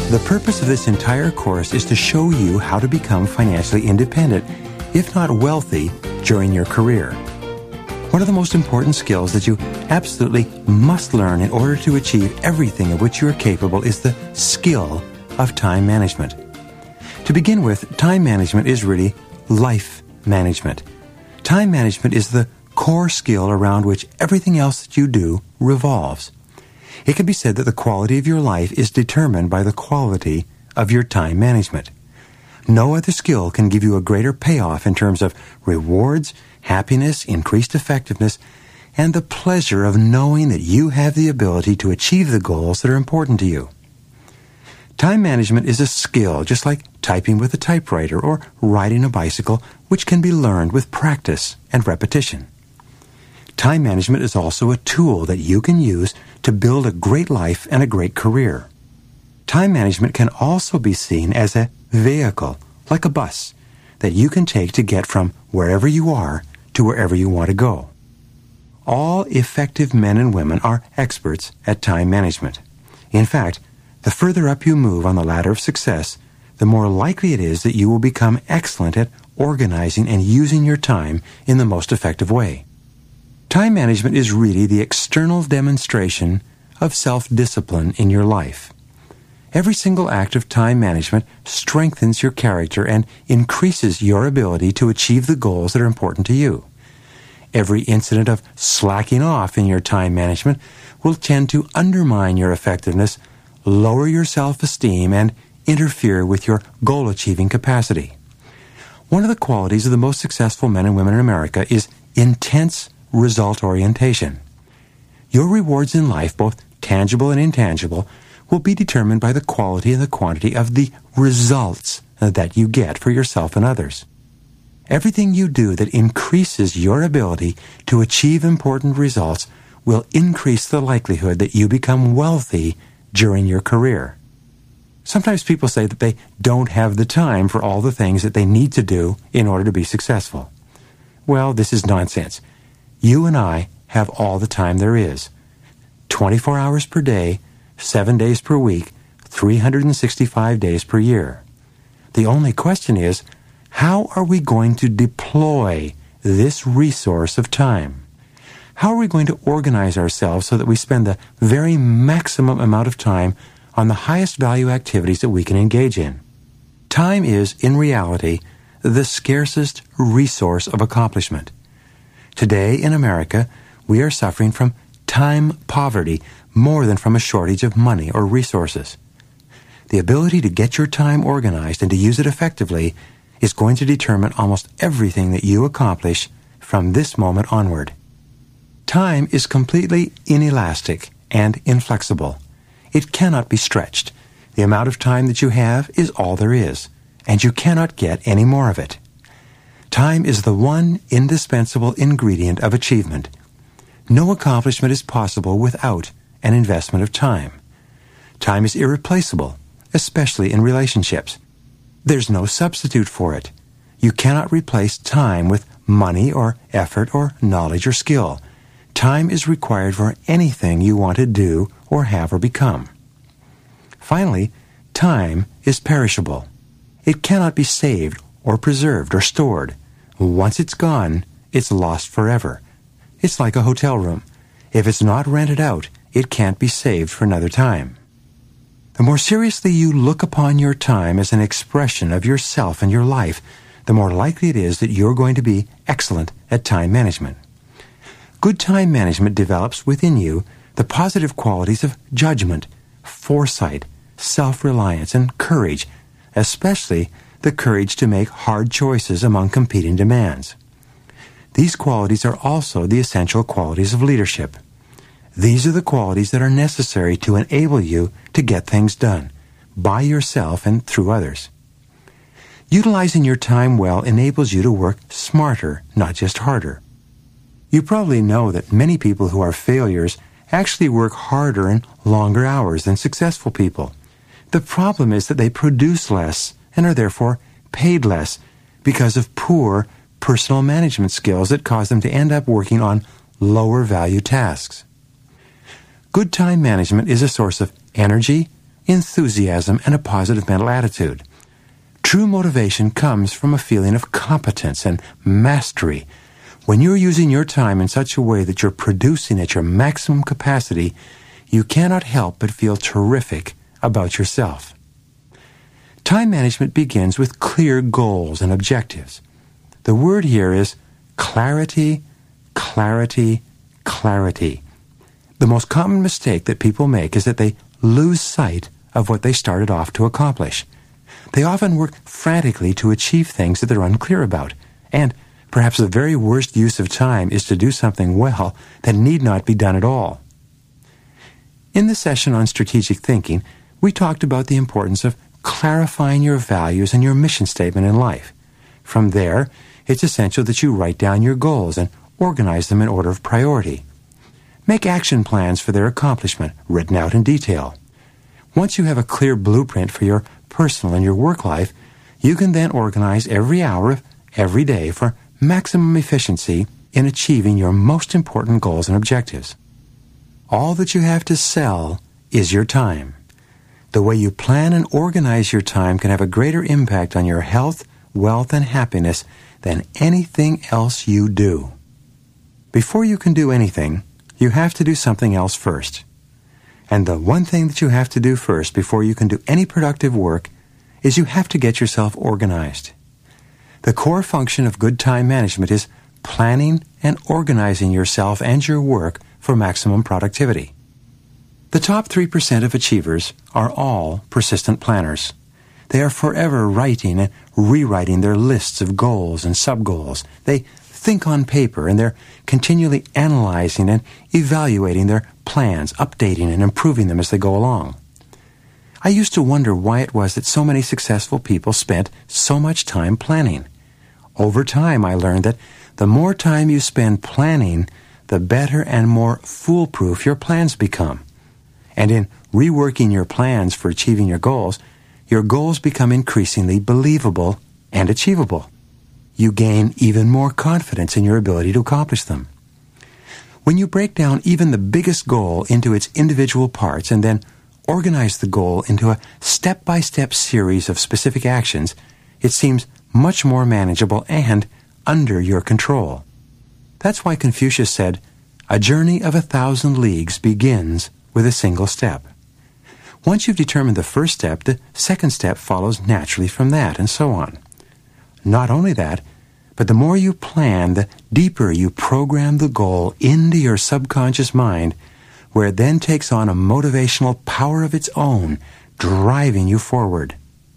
The purpose of this entire course is to show you how to become financially independent, if not wealthy, during your career. One of the most important skills that you absolutely must learn in order to achieve everything of which you are capable is the skill of time management. To begin with, time management is really life management. Time management is the core skill around which everything else that you do revolves. It can be said that the quality of your life is determined by the quality of your time management. No other skill can give you a greater payoff in terms of rewards, happiness, increased effectiveness, and the pleasure of knowing that you have the ability to achieve the goals that are important to you. Time management is a skill just like typing with a typewriter or riding a bicycle, which can be learned with practice and repetition. Time management is also a tool that you can use to build a great life and a great career. Time management can also be seen as a vehicle, like a bus, that you can take to get from wherever you are to wherever you want to go. All effective men and women are experts at time management. In fact, the further up you move on the ladder of success, the more likely it is that you will become excellent at organizing and using your time in the most effective way. Time management is really the external demonstration of self-discipline in your life. Every single act of time management strengthens your character and increases your ability to achieve the goals that are important to you. Every incident of slacking off in your time management will tend to undermine your effectiveness, lower your self-esteem, and interfere with your goal-achieving capacity. One of the qualities of the most successful men and women in America is intense result orientation. Your rewards in life, both tangible and intangible, will be determined by the quality and the quantity of the results that you get for yourself and others. Everything you do that increases your ability to achieve important results will increase the likelihood that you become wealthy during your career. Sometimes people say that they don't have the time for all the things that they need to do in order to be successful. Well, this is nonsense. You and I have all the time there is. 24 hours per day, 7 days per week, 365 days per year. The only question is, how are we going to deploy this resource of time? How are we going to organize ourselves so that we spend the very maximum amount of time on the highest value activities that we can engage in? Time is, in reality, the scarcest resource of accomplishment. Today in America, we are suffering from time poverty more than from a shortage of money or resources. The ability to get your time organized and to use it effectively is going to determine almost everything that you accomplish from this moment onward. Time is completely inelastic and inflexible. It cannot be stretched. The amount of time that you have is all there is, and you cannot get any more of it. Time is the one indispensable ingredient of achievement. No accomplishment is possible without an investment of time. Time is irreplaceable, especially in relationships. There's no substitute for it. You cannot replace time with money or effort or knowledge or skill. Time is required for anything you want to do or have or become. Finally, time is perishable. It cannot be saved or preserved or stored. Once it's gone, it's lost forever. It's like a hotel room. If it's not rented out, it can't be saved for another time. The more seriously you look upon your time as an expression of yourself and your life, the more likely it is that you're going to be excellent at time management. Good time management develops within you the positive qualities of judgment, foresight, self-reliance, and courage, especially the courage to make hard choices among competing demands. These qualities are also the essential qualities of leadership. These are the qualities that are necessary to enable you to get things done, by yourself and through others. Utilizing your time well enables you to work smarter, not just harder. You probably know that many people who are failures actually work harder and longer hours than successful people. The problem is that they produce less and are therefore paid less because of poor personal management skills that cause them to end up working on lower value tasks. Good time management is a source of energy, enthusiasm, and a positive mental attitude. True motivation comes from a feeling of competence and mastery. When you're using your time in such a way that you're producing at your maximum capacity, you cannot help but feel terrific about yourself. Time management begins with clear goals and objectives. The word here is clarity, clarity, clarity. The most common mistake that people make is that they lose sight of what they started off to accomplish. They often work frantically to achieve things that they're unclear about, and perhaps the very worst use of time is to do something well that need not be done at all. In the session on strategic thinking, we talked about the importance of clarifying your values and your mission statement in life. From there, it's essential that you write down your goals and organize them in order of priority. Make action plans for their accomplishment, written out in detail. Once you have a clear blueprint for your personal and your work life, you can then organize every hour of every day for maximum efficiency in achieving your most important goals and objectives. All that you have to sell is your time. The way you plan and organize your time can have a greater impact on your health, wealth, and happiness than anything else you do. Before you can do anything, you have to do something else first. And the one thing that you have to do first before you can do any productive work is you have to get yourself organized. The core function of good time management is planning and organizing yourself and your work for maximum productivity. The top 3% of achievers are all persistent planners. They are forever writing and rewriting their lists of goals and sub-goals. They think on paper, and they're continually analyzing and evaluating their plans, updating and improving them as they go along. I used to wonder why it was that so many successful people spent so much time planning. Over time, I learned that the more time you spend planning, the better and more foolproof your plans become. And in reworking your plans for achieving your goals become increasingly believable and achievable. You gain even more confidence in your ability to accomplish them. When you break down even the biggest goal into its individual parts and then organize the goal into a step-by-step series of specific actions, it seems much more manageable and under your control. That's why Confucius said, "A journey of 1,000 leagues begins with a single step." Once you've determined the first step, the second step follows naturally from that, and so on. Not only that, but the more you plan, the deeper you program the goal into your subconscious mind, where it then takes on a motivational power of its own, driving you forward.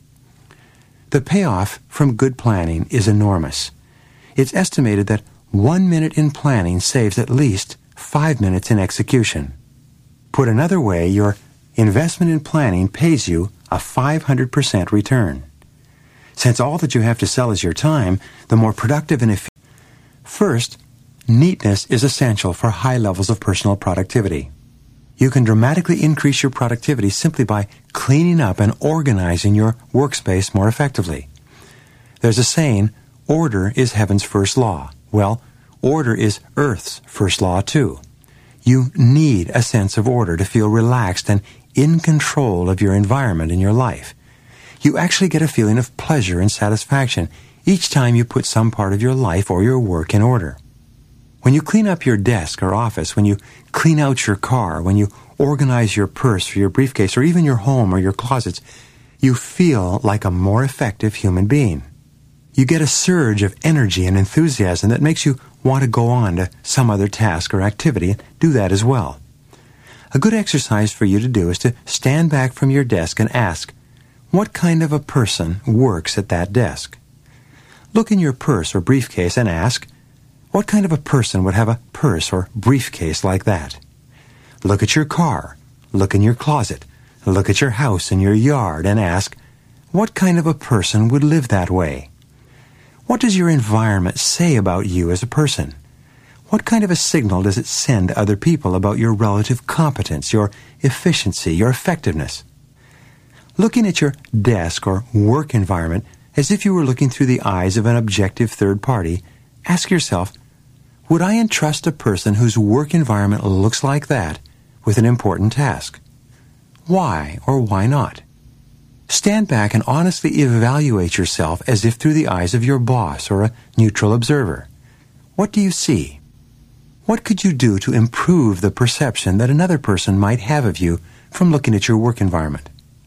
The payoff from good planning is enormous. It's estimated that 1 minute in planning saves at least 5 minutes in execution. Put another way, your investment in planning pays you a 500% return. Since all that you have to sell is your time, the more productive and efficient. First, neatness is essential for high levels of personal productivity. You can dramatically increase your productivity simply by cleaning up and organizing your workspace more effectively. There's a saying, order is heaven's first law. Well, order is Earth's first law too. You need a sense of order to feel relaxed and in control of your environment and your life. You actually get a feeling of pleasure and satisfaction each time you put some part of your life or your work in order. When you clean up your desk or office, when you clean out your car, when you organize your purse or your briefcase or even your home or your closets, you feel like a more effective human being. You get a surge of energy and enthusiasm that makes you want to go on to some other task or activity and do that as well. A good exercise for you to do is to stand back from your desk and ask, what kind of a person works at that desk? Look in your purse or briefcase and ask, what kind of a person would have a purse or briefcase like that? Look at your car, look in your closet, look at your house and your yard and ask, what kind of a person would live that way? What does your environment say about you as a person? What kind of a signal does it send to other people about your relative competence, your efficiency, your effectiveness? Looking at your desk or work environment as if you were looking through the eyes of an objective third party, ask yourself, would I entrust a person whose work environment looks like that with an important task? why or why not? Stand back and honestly evaluate yourself as if through the eyes of your boss or a neutral observer. What do you see? What could you do to improve the perception that another person might have of you from looking at your work environment?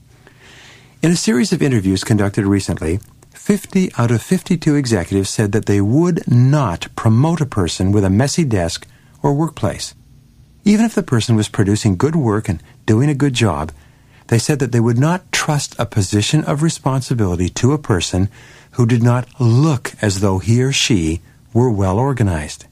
In a series of interviews conducted recently, 50 out of 52 executives said that they would not promote a person with a messy desk or workplace. Even if the person was producing good work and doing a good job, they said that they would not trust a position of responsibility to a person who did not look as though he or she were well organized.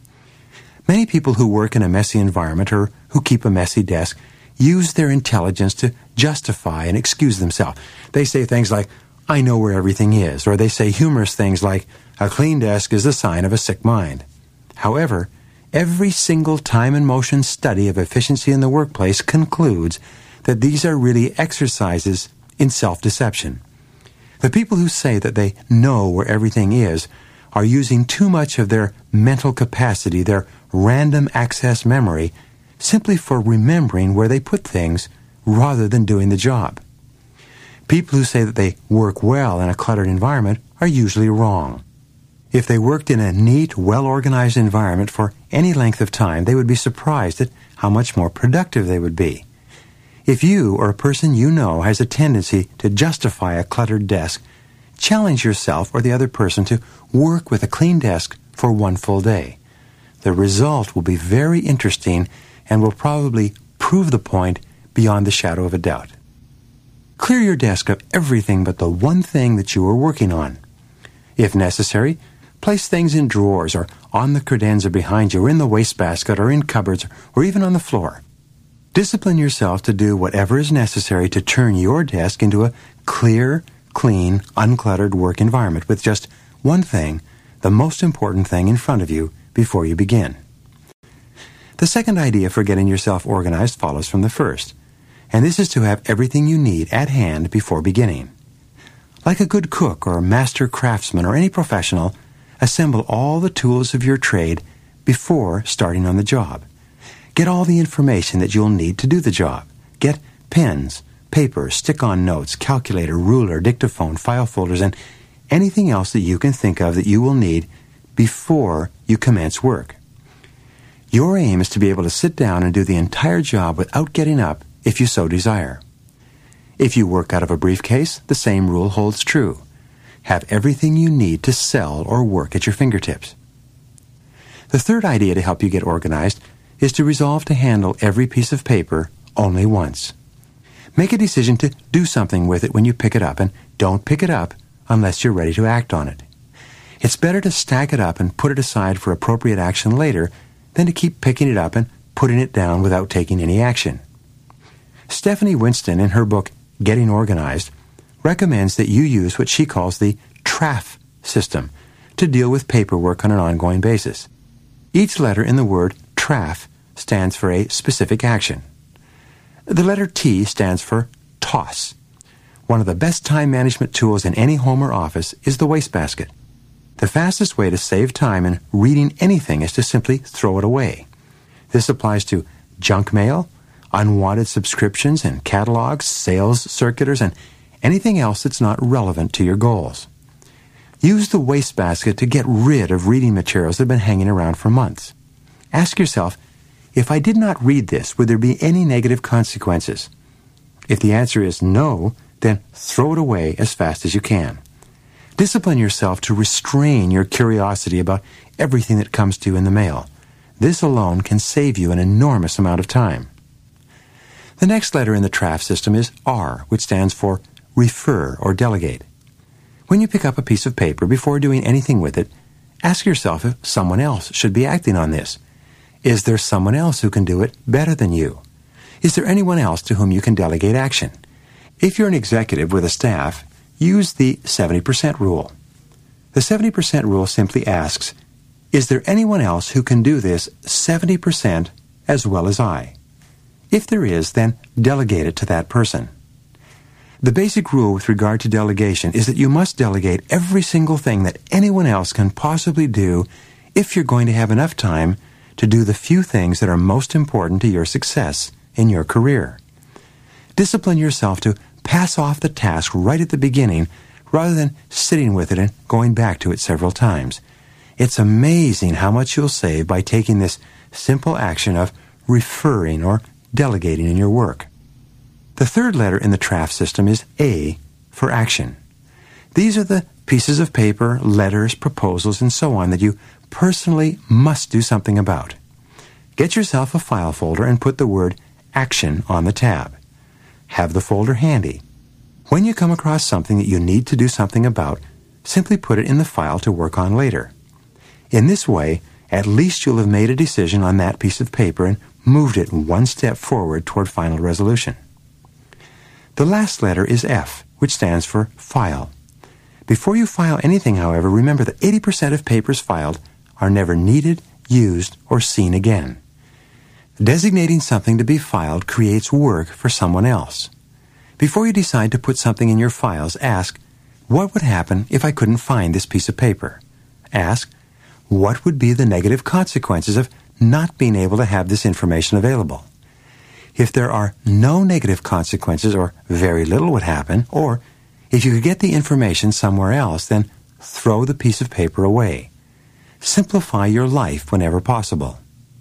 Many people who work in a messy environment or who keep a messy desk use their intelligence to justify and excuse themselves. They say things like, "I know where everything is," or they say humorous things like, "A clean desk is a sign of a sick mind." However, every single time and motion study of efficiency in the workplace concludes that these are really exercises in self-deception. The people who say that they know where everything is are using too much of their mental capacity, their random access memory, simply for remembering where they put things rather than doing the job. People who say that they work well in a cluttered environment are usually wrong. If they worked in a neat, well-organized environment for any length of time, they would be surprised at how much more productive they would be. If you or a person you know has a tendency to justify a cluttered desk, challenge yourself or the other person to work with a clean desk for one full day. The result will be very interesting and will probably prove the point beyond the shadow of a doubt. Clear your desk of everything but the one thing that you are working on. If necessary, place things in drawers or on the credenza behind you or in the wastebasket or in cupboards or even on the floor. Discipline yourself to do whatever is necessary to turn your desk into a clear, clean, uncluttered work environment with just one thing, the most important thing in front of you before you begin. The second idea for getting yourself organized follows from the first, and this is to have everything you need at hand before beginning. Like a good cook or master craftsman or any professional, assemble all the tools of your trade before starting on the job. Get all the information that you'll need to do the job. Get pens, paper, stick-on notes, calculator, ruler, dictaphone, file folders, and anything else that you can think of that you will need before you commence work. Your aim is to be able to sit down and do the entire job without getting up if you so desire. If you work out of a briefcase, the same rule holds true. Have everything you need to sell or work at your fingertips. The third idea to help you get organized is to resolve to handle every piece of paper only once. Make a decision to do something with it when you pick it up, and don't pick it up unless you're ready to act on it. It's better to stack it up and put it aside for appropriate action later than to keep picking it up and putting it down without taking any action. Stephanie Winston, in her book Getting Organized, recommends that you use what she calls the TRAF system to deal with paperwork on an ongoing basis. Each letter in the word TRAF stands for a specific action. The letter T stands for toss. One of the best time management tools in any home or office is the wastebasket. The fastest way to save time in reading anything is to simply throw it away. This applies to junk mail, unwanted subscriptions and catalogs, sales circulars, and anything else that's not relevant to your goals. Use the wastebasket to get rid of reading materials that have been hanging around for months. Ask yourself, if I did not read this, would there be any negative consequences? If the answer is no, then throw it away as fast as you can. Discipline yourself to restrain your curiosity about everything that comes to you in the mail. This alone can save you an enormous amount of time. The next letter in the TRAF system is R, which stands for refer or delegate. When you pick up a piece of paper, before doing anything with it, ask yourself if someone else should be acting on this. Is there someone else who can do it better than you? Is there anyone else to whom you can delegate action? If you're an executive with a staff, use the 70% rule. The 70% rule simply asks, is there anyone else who can do this 70% as well as I? If there is, then delegate it to that person. The basic rule with regard to delegation is that you must delegate every single thing that anyone else can possibly do if you're going to have enough time to do the few things that are most important to your success in your career. Discipline yourself to pass off the task right at the beginning rather than sitting with it and going back to it several times. It's amazing how much you'll save by taking this simple action of referring or delegating in your work. The third letter in the TRAF system is A for action. These are the pieces of paper, letters, proposals, and so on that you personally must do something about. Get yourself a file folder and put the word Action on the tab. Have the folder handy. When you come across something that you need to do something about, simply put it in the file to work on later. In this way, at least you'll have made a decision on that piece of paper and moved it one step forward toward final resolution. The last letter is F, which stands for File. Before you file anything, however, remember that 80% of papers filed are never needed, used, or seen again. Designating something to be filed creates work for someone else. Before you decide to put something in your files, ask, what would happen if I couldn't find this piece of paper? Ask, what would be the negative consequences of not being able to have this information available? If there are no negative consequences or very little would happen, or if you could get the information somewhere else, then throw the piece of paper away. Simplify your life whenever possible.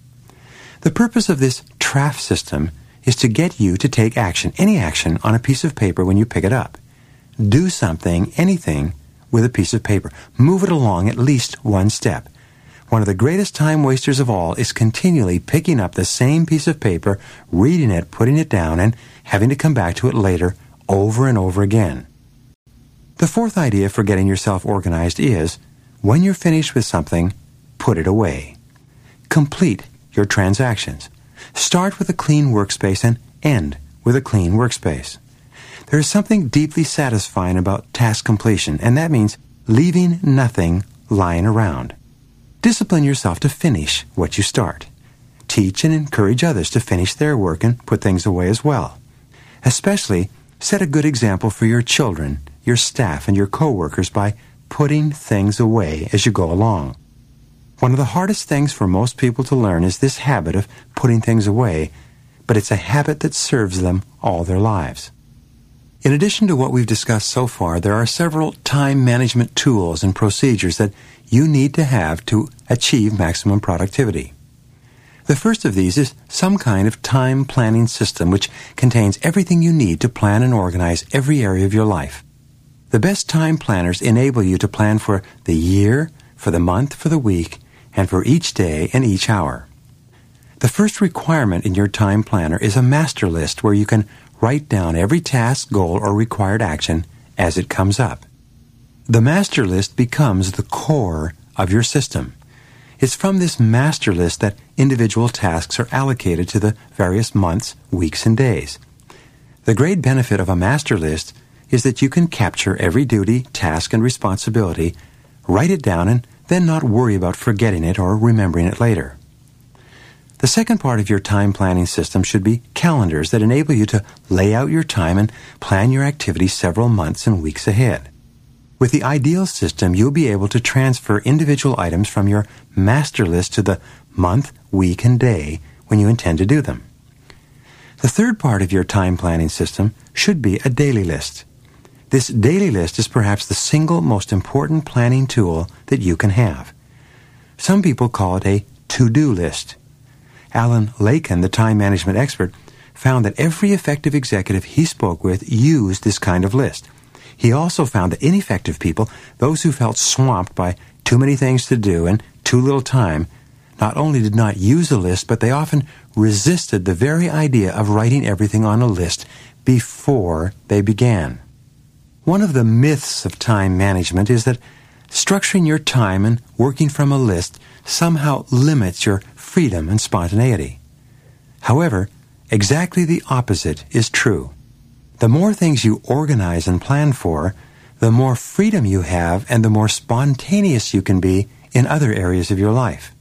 The purpose of this TRAF system is to get you to take action, any action, on a piece of paper when you pick it up. Do something, anything, with a piece of paper. Move it along at least one step. One of the greatest time wasters of all is continually picking up the same piece of paper, reading it, putting it down, and having to come back to it later, over and over again. The fourth idea for getting yourself organized is, when you're finished with something, put it away. Complete your transactions. Start with a clean workspace and end with a clean workspace. There is something deeply satisfying about task completion, and that means leaving nothing lying around. Discipline yourself to finish what you start. Teach and encourage others to finish their work and put things away as well. Especially, set a good example for your children, your staff, and your co-workers by putting things away as you go along. One of the hardest things for most people to learn is this habit of putting things away, but it's a habit that serves them all their lives. In addition to what we've discussed so far, there are several time management tools and procedures that you need to have to achieve maximum productivity. The first of these is some kind of time planning system which contains everything you need to plan and organize every area of your life. The best time planners enable you to plan for the year, for the month, for the week, and for each day and each hour. The first requirement in your time planner is a master list where you can write down every task, goal, or required action as it comes up. The master list becomes the core of your system. It's from this master list that individual tasks are allocated to the various months, weeks, and days. The great benefit of a master list is that you can capture every duty, task, and responsibility, write it down, and then not worry about forgetting it or remembering it later. The second part of your time planning system should be calendars that enable you to lay out your time and plan your activities several months and weeks ahead. With the ideal system, you'll be able to transfer individual items from your master list to the month, week, and day when you intend to do them. The third part of your time planning system should be a daily list. This daily list is perhaps the single most important planning tool that you can have. Some people call it a to-do list. Alan Lakin, the time management expert, found that every effective executive he spoke with used this kind of list. He also found that ineffective people, those who felt swamped by too many things to do and too little time, not only did not use a list, but they often resisted the very idea of writing everything on a list before they began. One of the myths of time management is that structuring your time and working from a list somehow limits your freedom and spontaneity. However, exactly the opposite is true. The more things you organize and plan for, the more freedom you have and the more spontaneous you can be in other areas of your life.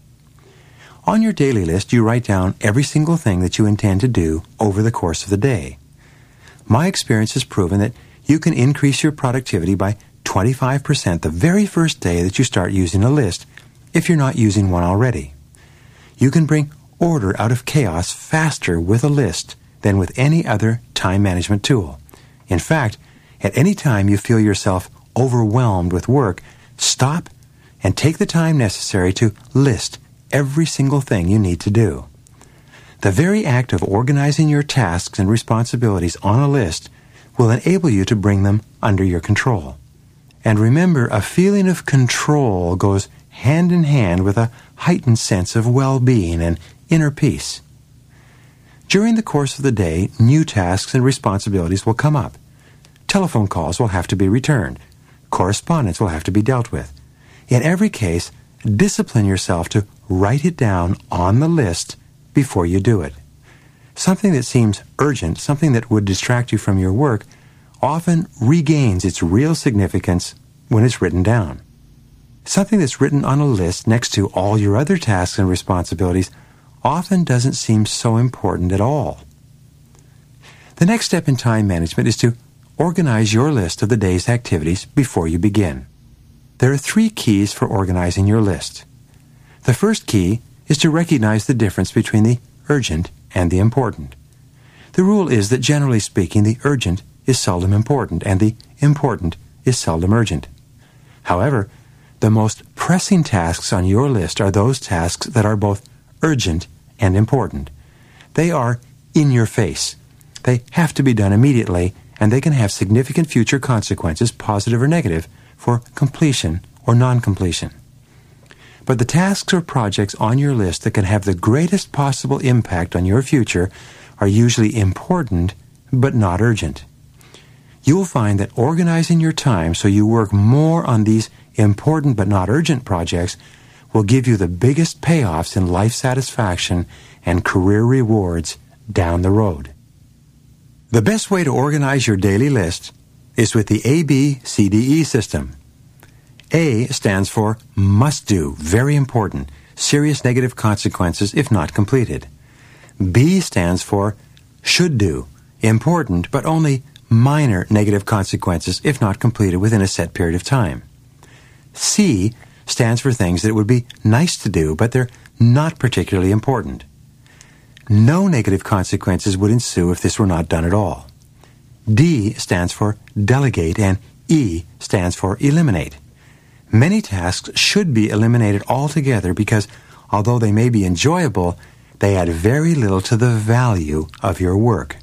On your daily list, you write down every single thing that you intend to do over the course of the day. My experience has proven that you can increase your productivity by 25% the very first day that you start using a list, if you're not using one already. You can bring order out of chaos faster with a list than with any other time management tool. In fact, at any time you feel yourself overwhelmed with work, stop and take the time necessary to list every single thing you need to do. The very act of organizing your tasks and responsibilities on a list will enable you to bring them under your control. And remember, a feeling of control goes hand in hand with a heightened sense of well-being and inner peace. During the course of the day, new tasks and responsibilities will come up. Telephone calls will have to be returned. Correspondence will have to be dealt with. In every case, discipline yourself to write it down on the list before you do it. Something that seems urgent, something that would distract you from your work, often regains its real significance when it's written down. Something that's written on a list next to all your other tasks and responsibilities often doesn't seem so important at all. The next step in time management is to organize your list of the day's activities before you begin. There are 3 keys for organizing your list. The first key is to recognize the difference between the urgent and the important. The rule is that generally speaking, the urgent is seldom important and the important is seldom urgent. However, the most pressing tasks on your list are those tasks that are both urgent and important. They are in your face. They have to be done immediately, and they can have significant future consequences, positive or negative, for completion or non-completion. But the tasks or projects on your list that can have the greatest possible impact on your future are usually important but not urgent. You will find that organizing your time so you work more on these important but not urgent projects will give you the biggest payoffs in life satisfaction and career rewards down the road. The best way to organize your daily list is with the ABCDE system. A stands for must do, very important, serious negative consequences if not completed. B stands for should do, important but only minor negative consequences if not completed within a set period of time. C stands for things that would be nice to do, but they're not particularly important. No negative consequences would ensue if this were not done at all. D stands for delegate, and E stands for eliminate. Many tasks should be eliminated altogether because, although they may be enjoyable, they add very little to the value of your work.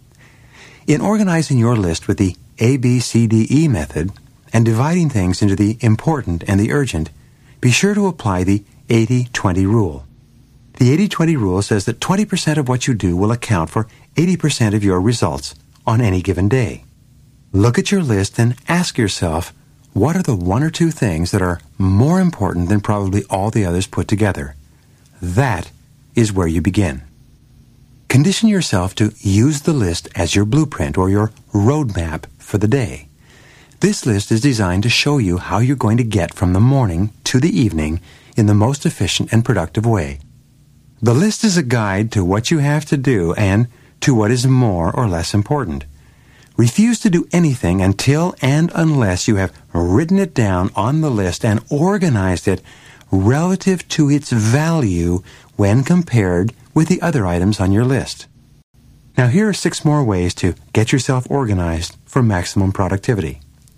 In organizing your list with the ABCDE method and dividing things into the important and the urgent, be sure to apply the 80-20 rule. The 80-20 rule says that 20% of what you do will account for 80% of your results on any given day. Look at your list and ask yourself, what are the 1 or 2 things that are more important than probably all the others put together? That is where you begin. Condition yourself to use the list as your blueprint or your roadmap for the day. This list is designed to show you how you're going to get from the morning to the evening in the most efficient and productive way. The list is a guide to what you have to do and to what is more or less important. Refuse to do anything until and unless you have written it down on the list and organized it relative to its value when compared with the other items on your list. Now here are 6 more ways to get yourself organized for maximum productivity.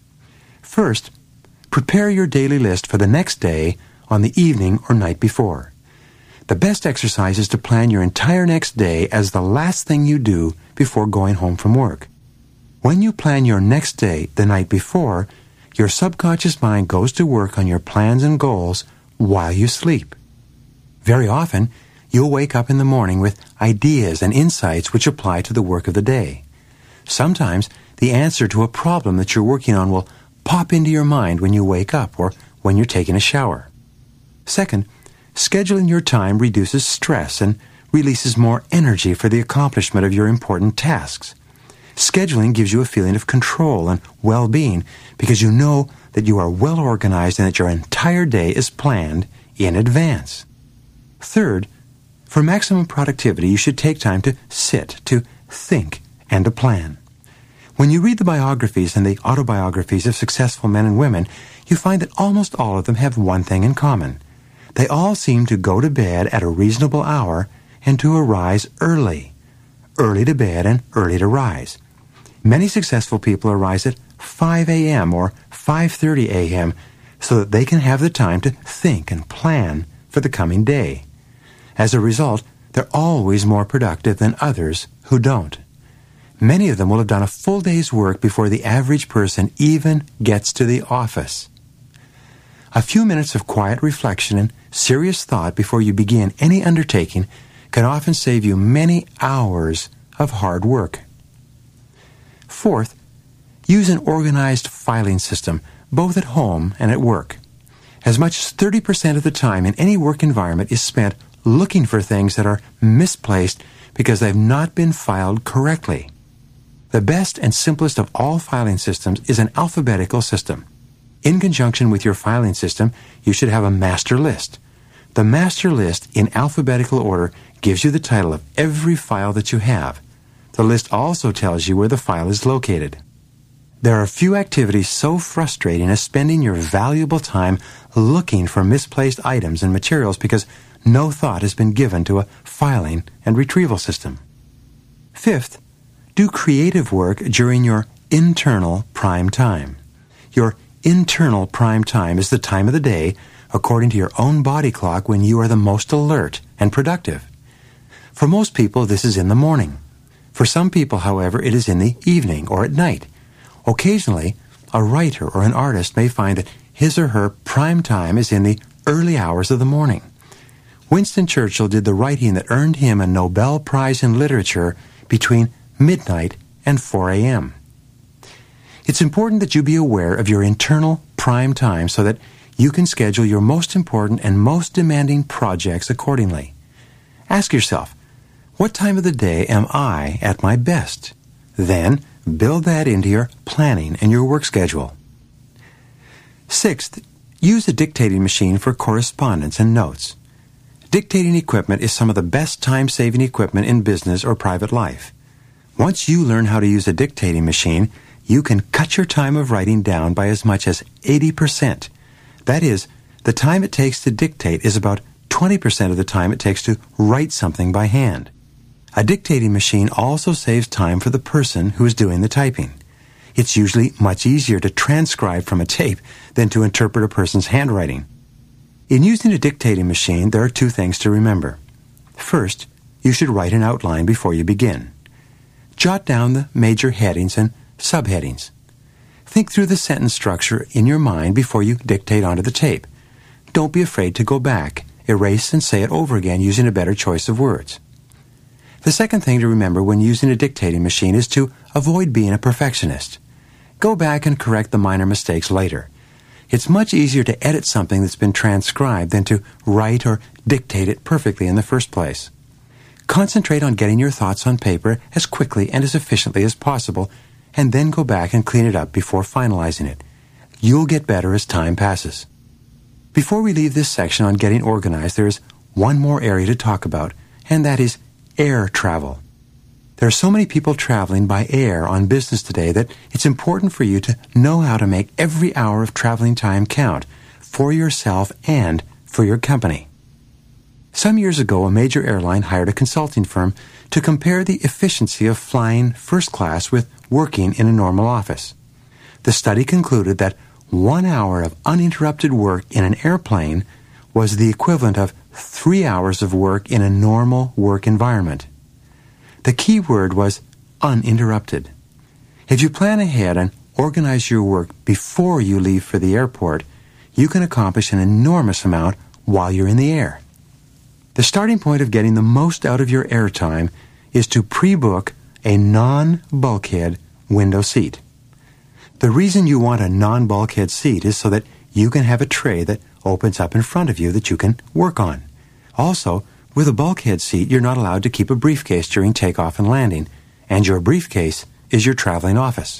First, prepare your daily list for the next day on the evening or night before. The best exercise is to plan your entire next day as the last thing you do before going home from work. When you plan your next day the night before, your subconscious mind goes to work on your plans and goals while you sleep. Very often, you'll wake up in the morning with ideas and insights which apply to the work of the day. Sometimes, the answer to a problem that you're working on will pop into your mind when you wake up or when you're taking a shower. Second, scheduling your time reduces stress and releases more energy for the accomplishment of your important tasks. Scheduling gives you a feeling of control and well-being because you know that you are well organized and that your entire day is planned in advance. Third, for maximum productivity, you should take time to sit, to think, and to plan. When you read the biographies and the autobiographies of successful men and women, you find that almost all of them have one thing in common. They all seem to go to bed at a reasonable hour and to arise early. early to bed and early to rise. Many successful people arise at 5 a.m. or 5:30 a.m. so that they can have the time to think and plan for the coming day. As a result, they're always more productive than others who don't. Many of them will have done a full day's work before the average person even gets to the office. A few minutes of quiet reflection and serious thought before you begin any undertaking can often save you many hours of hard work. Fourth, use an organized filing system, both at home and at work. As much as 30% of the time in any work environment is spent looking for things that are misplaced because they've not been filed correctly. The best and simplest of all filing systems is an alphabetical system. In conjunction with your filing system, you should have a master list. The master list in alphabetical order gives you the title of every file that you have. The list also tells you where the file is located. There are few activities so frustrating as spending your valuable time looking for misplaced items and materials because no thought has been given to a filing and retrieval system. Fifth, do creative work during your internal prime time. Your internal prime time is the time of the day, according to your own body clock, when you are the most alert and productive. For most people, this is in the morning. For some people, however, it is in the evening or at night. Occasionally, a writer or an artist may find that his or her prime time is in the early hours of the morning. Winston Churchill did the writing that earned him a Nobel Prize in Literature between midnight and 4 a.m. It's important that you be aware of your internal prime time so that you can schedule your most important and most demanding projects accordingly. Ask yourself, what time of the day am I at my best? Then, build that into your planning and your work schedule. Sixth, use a dictating machine for correspondence and notes. Dictating equipment is some of the best time-saving equipment in business or private life. Once you learn how to use a dictating machine, you can cut your time of writing down by as much as 80%. That is, the time it takes to dictate is about 20% of the time it takes to write something by hand. A dictating machine also saves time for the person who is doing the typing. It's usually much easier to transcribe from a tape than to interpret a person's handwriting. In using a dictating machine, there are two things to remember. First, you should write an outline before you begin. Jot down the major headings and subheadings. Think through the sentence structure in your mind before you dictate onto the tape. Don't be afraid to go back, erase, and say it over again using a better choice of words. The second thing to remember when using a dictating machine is to avoid being a perfectionist. Go back and correct the minor mistakes later. It's much easier to edit something that's been transcribed than to write or dictate it perfectly in the first place. Concentrate on getting your thoughts on paper as quickly and as efficiently as possible, and then go back and clean it up before finalizing it. You'll get better as time passes. Before we leave this section on getting organized, there is one more area to talk about, and that is air travel. There are so many people traveling by air on business today that it's important for you to know how to make every hour of traveling time count for yourself and for your company. Some years ago, a major airline hired a consulting firm to compare the efficiency of flying first class with working in a normal office. The study concluded that 1 hour of uninterrupted work in an airplane was the equivalent of 3 hours of work in a normal work environment. The key word was uninterrupted. If you plan ahead and organize your work before you leave for the airport, you can accomplish an enormous amount while you're in the air. The starting point of getting the most out of your airtime is to pre-book a non-bulkhead window seat. The reason you want a non-bulkhead seat is so that you can have a tray that opens up in front of you that you can work on. Also, with a bulkhead seat, you're not allowed to keep a briefcase during takeoff and landing, and your briefcase is your traveling office.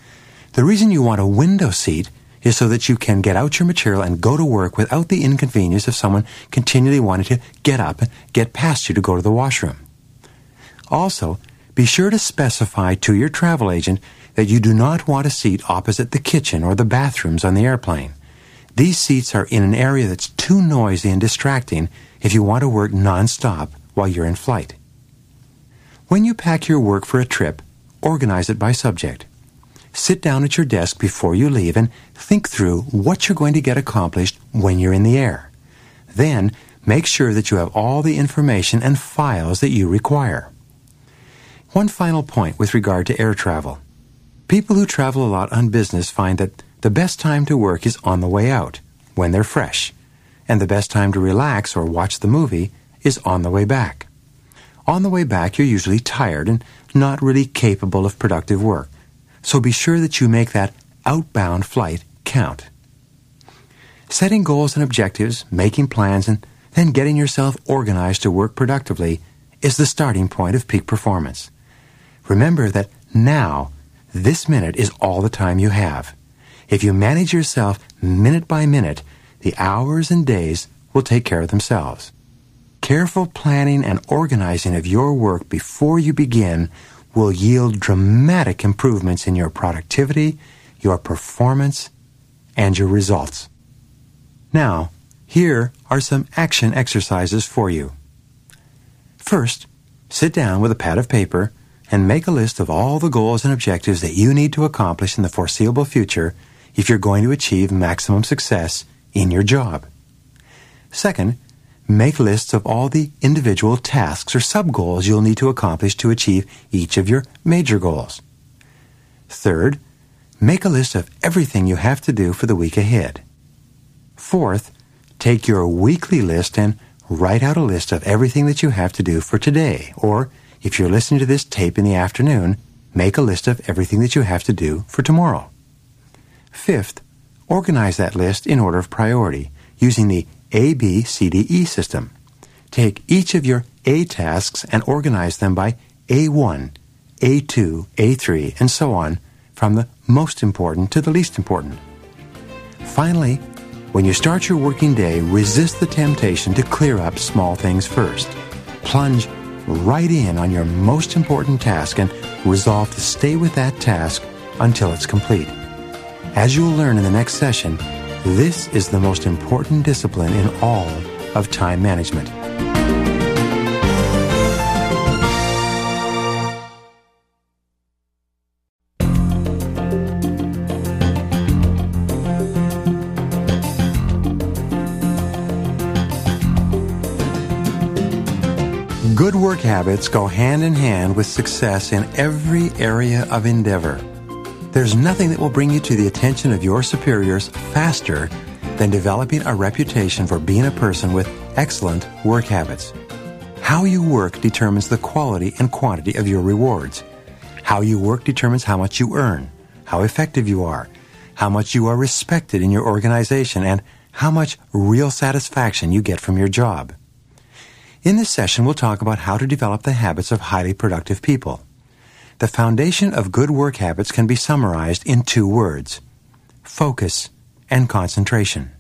The reason you want a window seat is so that you can get out your material and go to work without the inconvenience of someone continually wanting to get up and get past you to go to the washroom. Also, be sure to specify to your travel agent that you do not want a seat opposite the kitchen or the bathrooms on the airplane. These seats are in an area that's too noisy and distracting if you want to work non-stop while you're in flight. When you pack your work for a trip, organize it by subject. Sit down at your desk before you leave and think through what you're going to get accomplished when you're in the air. Then, make sure that you have all the information and files that you require. One final point with regard to air travel. People who travel a lot on business find that the best time to work is on the way out, when they're fresh, and the best time to relax or watch the movie is on the way back. On the way back, you're usually tired and not really capable of productive work, so be sure that you make that outbound flight count. Setting goals and objectives, making plans, and then getting yourself organized to work productively is the starting point of peak performance. Remember that now, this minute is all the time you have. If you manage yourself minute by minute, the hours and days will take care of themselves. Careful planning and organizing of your work before you begin will yield dramatic improvements in your productivity, your performance, and your results. Now, here are some action exercises for you. First, sit down with a pad of paper and make a list of all the goals and objectives that you need to accomplish in the foreseeable future if you're going to achieve maximum success in your job. Second, make lists of all the individual tasks or sub-goals you'll need to accomplish to achieve each of your major goals. Third, make a list of everything you have to do for the week ahead. Fourth, take your weekly list and write out a list of everything that you have to do for today, or if you're listening to this tape in the afternoon, make a list of everything that you have to do for tomorrow. Fifth, organize that list in order of priority using the ABCDE system. Take each of your A tasks and organize them by A1, A2, A3, and so on, from the most important to the least important. Finally, when you start your working day, resist the temptation to clear up small things first. Plunge right in on your most important task and resolve to stay with that task until it's complete. As you'll learn in the next session, this is the most important discipline in all of time management. Good work habits go hand in hand with success in every area of endeavor. There's nothing that will bring you to the attention of your superiors faster than developing a reputation for being a person with excellent work habits. How you work determines the quality and quantity of your rewards. How you work determines how much you earn, how effective you are, how much you are respected in your organization, and how much real satisfaction you get from your job. In this session, we'll talk about how to develop the habits of highly productive people. The foundation of good work habits can be summarized in 2 words: focus and concentration.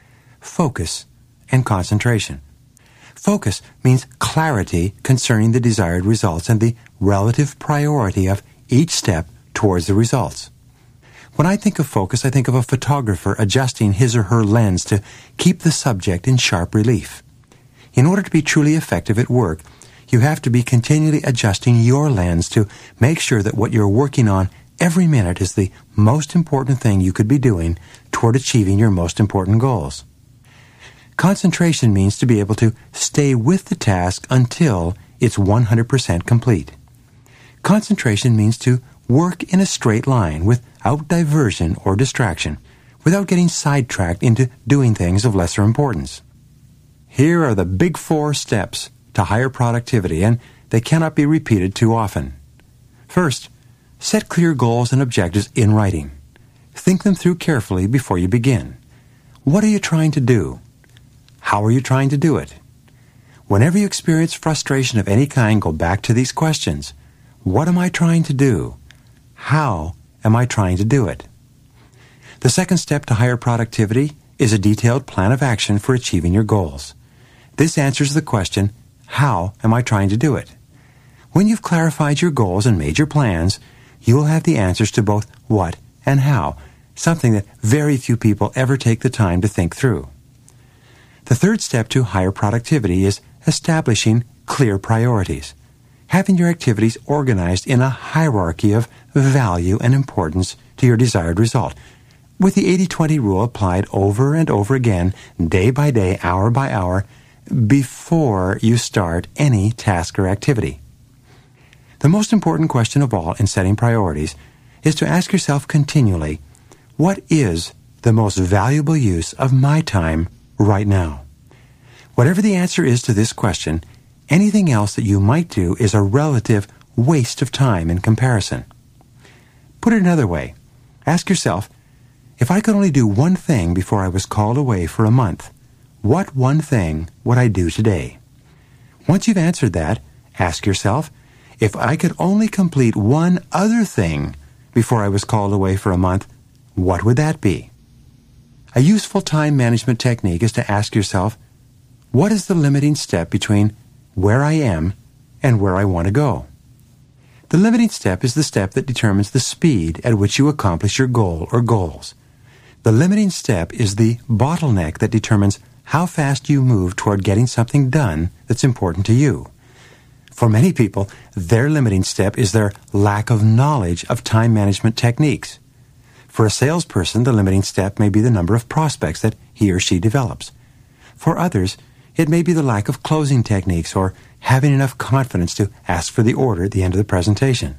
Focus and concentration. Focus means clarity concerning the desired results and the relative priority of each step towards the results. When I think of focus, I think of a photographer adjusting his or her lens to keep the subject in sharp relief. In order to be truly effective at work, you have to be continually adjusting your lens to make sure that what you're working on every minute is the most important thing you could be doing toward achieving your most important goals. Concentration means to be able to stay with the task until it's 100% complete. Concentration means to work in a straight line without diversion or distraction, without getting sidetracked into doing things of lesser importance. Here are the big 4 steps to higher productivity, and they cannot be repeated too often. First, set clear goals and objectives in writing. Think them through carefully before you begin. What are you trying to do? How are you trying to do it? Whenever you experience frustration of any kind, go back to these questions. What am I trying to do? How am I trying to do it? The second step to higher productivity is a detailed plan of action for achieving your goals. This answers the question, how am I trying to do it? When you've clarified your goals and made your plans, you will have the answers to both what and how, something that very few people ever take the time to think through. The third step to higher productivity is establishing clear priorities. having your activities organized in a hierarchy of value and importance to your desired result, with the 80-20 rule applied over and over again, day by day, hour by hour, before you start any task or activity. The most important question of all in setting priorities is to ask yourself continually, what is the most valuable use of my time right now? Whatever the answer is to this question, anything else that you might do is a relative waste of time in comparison. Put it another way. Ask yourself, if I could only do one thing before I was called away for a month, what one thing would I do today? Once you've answered that, ask yourself, if I could only complete one other thing before I was called away for a month, what would that be? A useful time management technique is to ask yourself, what is the limiting step between where I am and where I want to go? The limiting step is the step that determines the speed at which you accomplish your goal or goals. The limiting step is the bottleneck that determines how fast you move toward getting something done that's important to you. For many people, their limiting step is their lack of knowledge of time management techniques. For a salesperson, the limiting step may be the number of prospects that he or she develops. For others, it may be the lack of closing techniques or having enough confidence to ask for the order at the end of the presentation.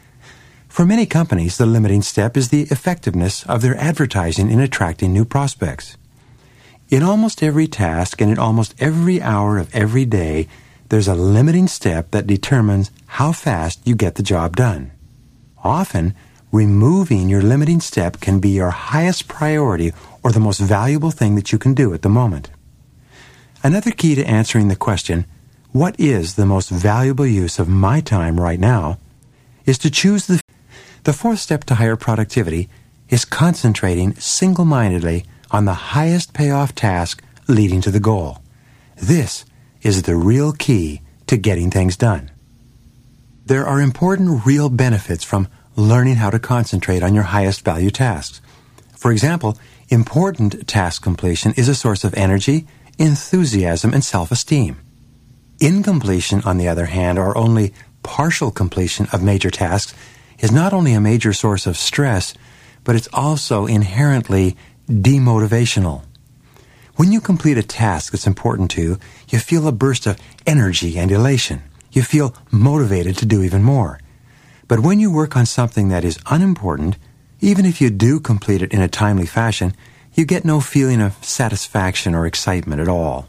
For many companies, the limiting step is the effectiveness of their advertising in attracting new prospects. In almost every task and in almost every hour of every day, there's a limiting step that determines how fast you get the job done. Often, removing your limiting step can be your highest priority or the most valuable thing that you can do at the moment. Another key to answering the question, what is the most valuable use of my time right now, is to choose the fourth step to higher productivity is concentrating single-mindedly on the highest payoff task leading to the goal. This is the real key to getting things done. There are important real benefits from learning how to concentrate on your highest value tasks. For example, important task completion is a source of energy, enthusiasm, and self-esteem. Incompletion, on the other hand, or only partial completion of major tasks, is not only a major source of stress, but it's also inherently demotivational. When you complete a task that's important to you, you feel a burst of energy and elation. You feel motivated to do even more. But when you work on something that is unimportant, even if you do complete it in a timely fashion, you get no feeling of satisfaction or excitement at all.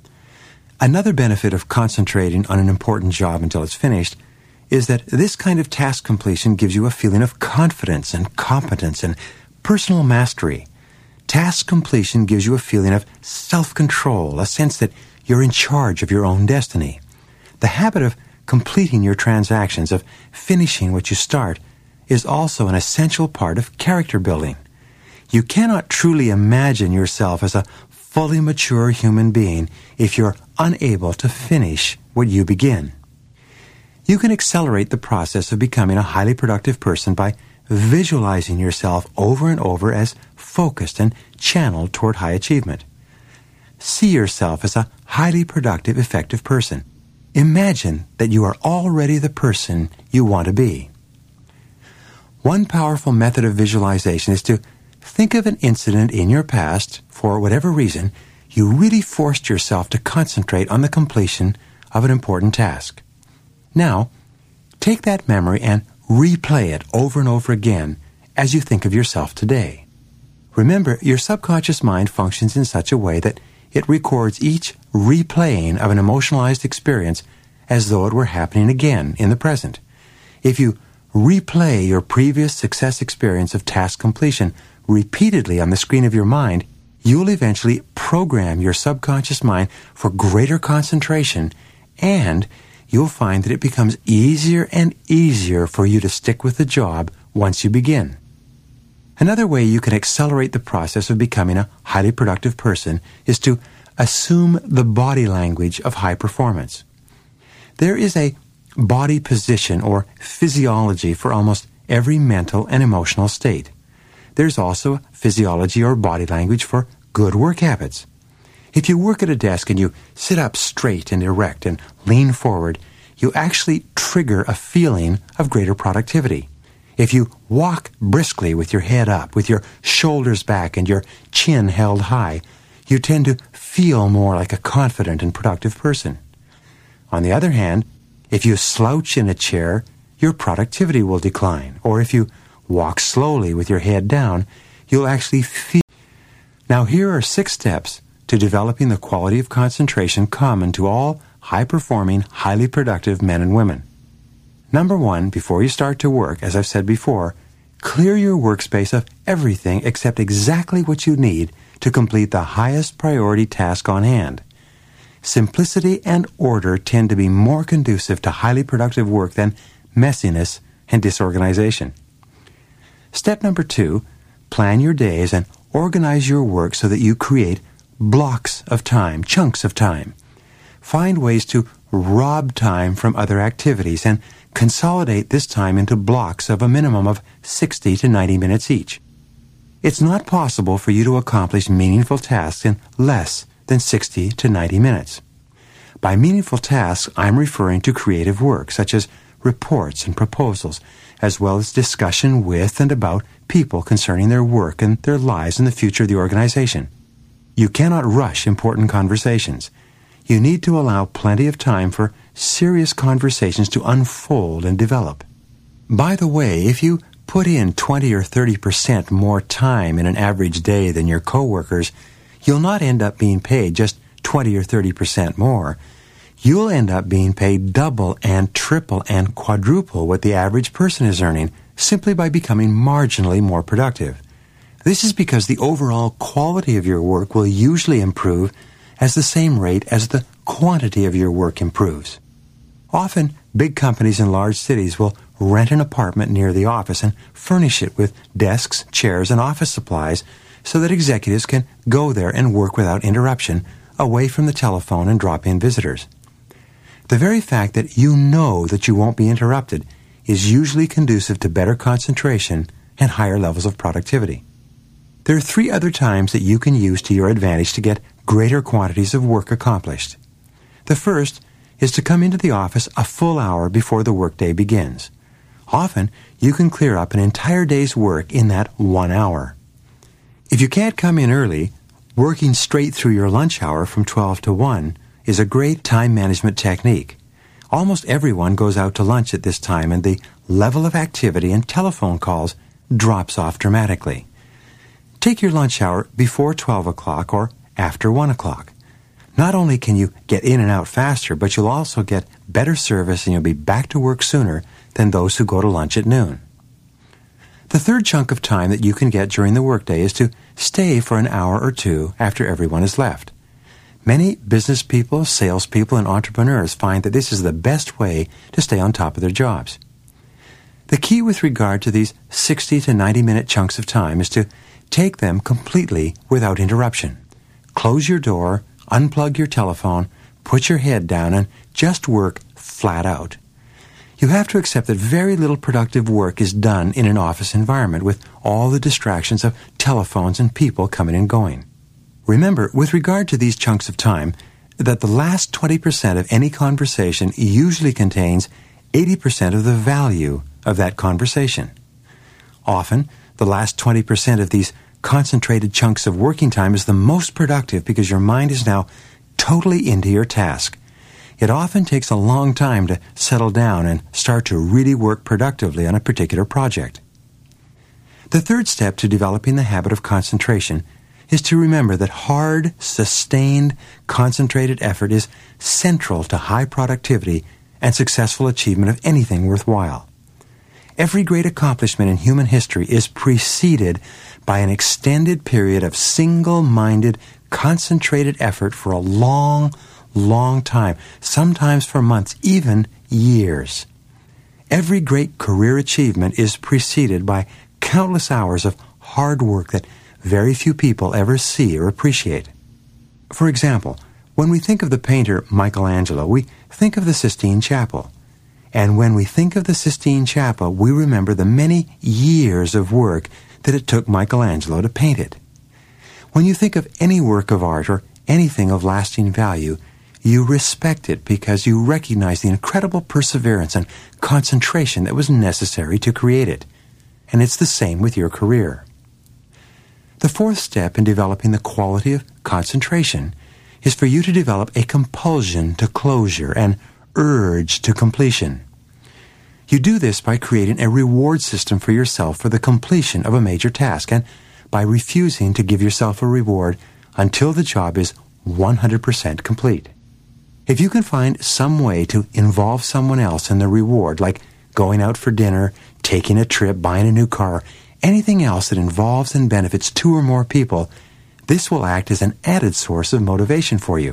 Another benefit of concentrating on an important job until it's finished is that this kind of task completion gives you a feeling of confidence and competence and personal mastery. Task completion gives you a feeling of self-control, a sense that you're in charge of your own destiny. The habit of completing your transactions, of finishing what you start, is also an essential part of character building. You cannot truly imagine yourself as a fully mature human being if you're unable to finish what you begin. You can accelerate the process of becoming a highly productive person by visualizing yourself over and over as focused and channeled toward high achievement. See yourself as a highly productive, effective person. Imagine that you are already the person you want to be. One powerful method of visualization is to think of an incident in your past, for whatever reason, you really forced yourself to concentrate on the completion of an important task. Now, take that memory and replay it over and over again as you think of yourself today. Remember, your subconscious mind functions in such a way that it records each replaying of an emotionalized experience as though it were happening again in the present. If you replay your previous success experience of task completion repeatedly on the screen of your mind, you'll eventually program your subconscious mind for greater concentration, and you'll find that it becomes easier and easier for you to stick with the job once you begin. Another way you can accelerate the process of becoming a highly productive person is to assume the body language of high performance. There is a body position or physiology for almost every mental and emotional state. There's also a physiology or body language for good work habits. If you work at a desk and you sit up straight and erect and lean forward, you actually trigger a feeling of greater productivity. If you walk briskly with your head up, with your shoulders back and your chin held high, you tend to feel more like a confident and productive person. On the other hand, if you slouch in a chair, your productivity will decline. Or if you walk slowly with your head down, you'll actually feel. Now here are 6 steps to developing the quality of concentration common to all high-performing, highly productive men and women. Number 1, before you start to work, as I've said before, clear your workspace of everything except exactly what you need to complete the highest priority task on hand. Simplicity and order tend to be more conducive to highly productive work than messiness and disorganization. Step number 2, plan your days and organize your work so that you create blocks of time, chunks of time. Find ways to rob time from other activities and consolidate this time into blocks of a minimum of 60 to 90 minutes each. It's not possible for you to accomplish meaningful tasks in less than 60 to 90 minutes. By meaningful tasks, I'm referring to creative work, such as reports and proposals, as well as discussion with and about people concerning their work and their lives and the future of the organization. You cannot rush important conversations. You need to allow plenty of time for serious conversations to unfold and develop. By the way, if you put in 20 or 30% more time in an average day than your coworkers, you'll not end up being paid just 20 or 30% more. You'll end up being paid double and triple and quadruple what the average person is earning simply by becoming marginally more productive. This is because the overall quality of your work will usually improve at the same rate as the quantity of your work improves. Often, big companies in large cities will rent an apartment near the office and furnish it with desks, chairs, and office supplies so that executives can go there and work without interruption, away from the telephone and drop-in visitors. The very fact that you know that you won't be interrupted is usually conducive to better concentration and higher levels of productivity. There are 3 other times that you can use to your advantage to get greater quantities of work accomplished. The first is to come into the office a full hour before the workday begins. Often, you can clear up an entire day's work in that 1 hour. If you can't come in early, working straight through your lunch hour from 12 to 1 is a great time management technique. Almost everyone goes out to lunch at this time, and the level of activity and telephone calls drops off dramatically. Take your lunch hour before 12 o'clock or after 1 o'clock. Not only can you get in and out faster, but you'll also get better service and you'll be back to work sooner than those who go to lunch at noon. The third chunk of time that you can get during the workday is to stay for an hour or 2 after everyone has left. Many business people, salespeople, and entrepreneurs find that this is the best way to stay on top of their jobs. The key with regard to these 60 to 90-minute chunks of time is to take them completely without interruption. Close your door, unplug your telephone, put your head down, and just work flat out. You have to accept that very little productive work is done in an office environment with all the distractions of telephones and people coming and going. Remember, with regard to these chunks of time, that the last 20% of any conversation usually contains 80% of the value of that conversation. Often, the last 20% of these concentrated chunks of working time is the most productive because your mind is now totally into your task. It often takes a long time to settle down and start to really work productively on a particular project. The third step to developing the habit of concentration is to remember that hard, sustained, concentrated effort is central to high productivity and successful achievement of anything worthwhile. Every great accomplishment in human history is preceded by an extended period of single-minded, concentrated effort for a long, long time, sometimes for months, even years. Every great career achievement is preceded by countless hours of hard work that very few people ever see or appreciate. For example, when we think of the painter Michelangelo, we think of the Sistine Chapel. And when we think of the Sistine Chapel, we remember the many years of work that it took Michelangelo to paint it. When you think of any work of art or anything of lasting value, you respect it because you recognize the incredible perseverance and concentration that was necessary to create it. And it's the same with your career. The fourth step in developing the quality of concentration is for you to develop a compulsion to closure, an urge to completion. You do this by creating a reward system for yourself for the completion of a major task and by refusing to give yourself a reward until the job is 100% complete. If you can find some way to involve someone else in the reward, like going out for dinner, taking a trip, buying a new car, anything else that involves and benefits two or more people, this will act as an added source of motivation for you.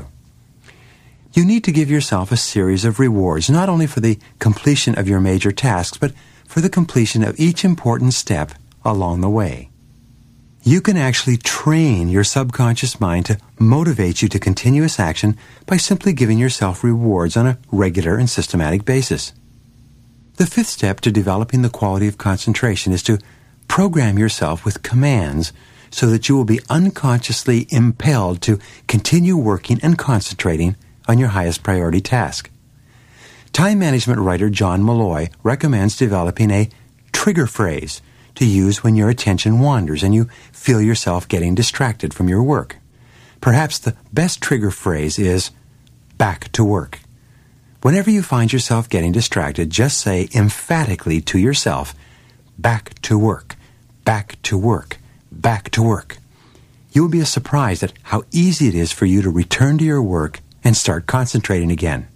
You need to give yourself a series of rewards, not only for the completion of your major tasks, but for the completion of each important step along the way. You can actually train your subconscious mind to motivate you to continuous action by simply giving yourself rewards on a regular and systematic basis. The fifth step to developing the quality of concentration is to program yourself with commands so that you will be unconsciously impelled to continue working and concentrating on your highest priority task. Time management writer John Malloy recommends developing a trigger phrase to use when your attention wanders and you feel yourself getting distracted from your work. Perhaps the best trigger phrase is, back to work. Whenever you find yourself getting distracted, just say emphatically to yourself, back to work, back to work, back to work. You will be surprised at how easy it is for you to return to your work and start concentrating again.